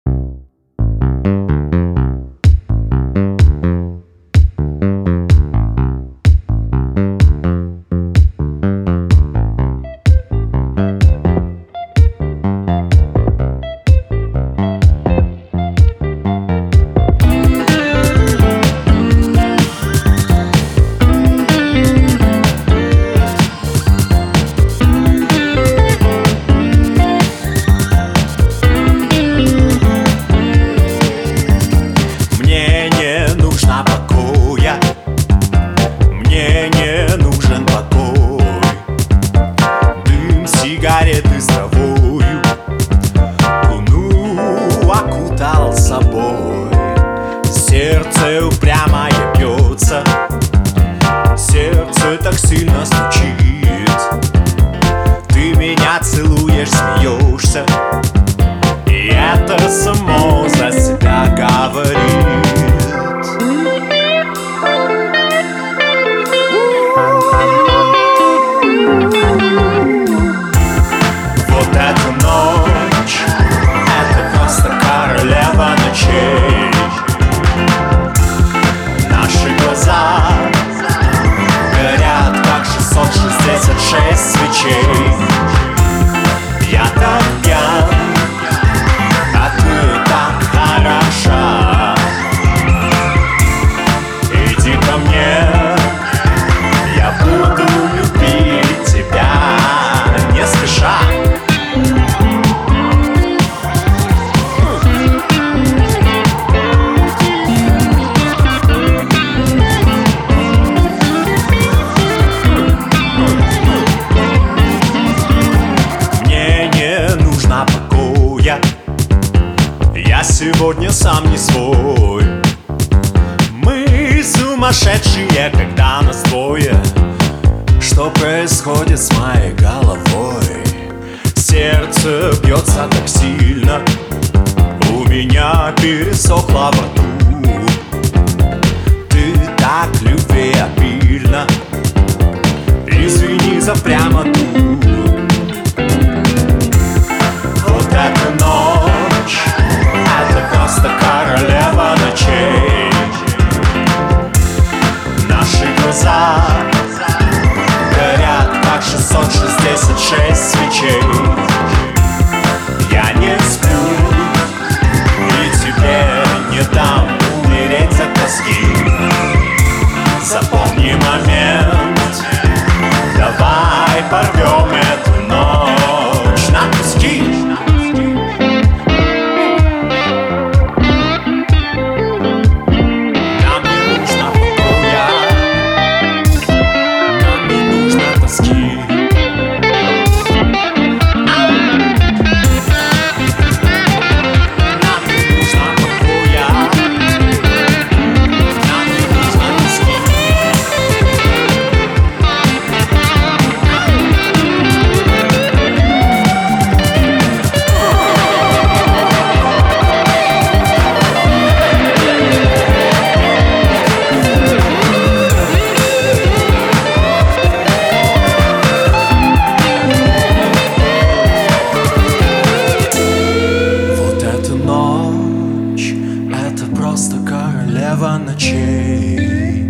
Сигареты с травою луну окутал собой. Сердце упрямое бьется, сердце так сильно стучит. Ты меня целуешь, смеешься, и это само за себя говорит. Горят, как 666 свечей. Я так пьян, а ты так хороша. Иди ко мне, я буду любить тебя не спеша. Я сегодня сам не свой. Мы сумасшедшие, когда нас двое. Что происходит с моей головой? Сердце бьется так сильно, у меня пересохло во рту. Ты так любви обильна, извини за прямоту. Вот эта ночь, это просто королева ночей. Наши глаза горят, как 666 свечей. Я не сплю и тебе не дам умереть от тоски. Запомни момент, давай порвем эту ночь на куски. Королева ночей.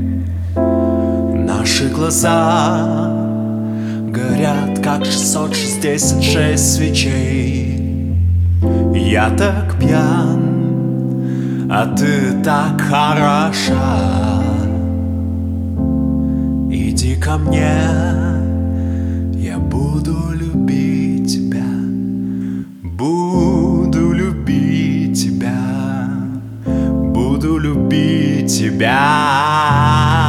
Наши глаза горят, как 666 свечей. Я так пьян, а ты так хороша. Иди ко мне, я буду любить тебя, буду любить тебя, буду любить тебя.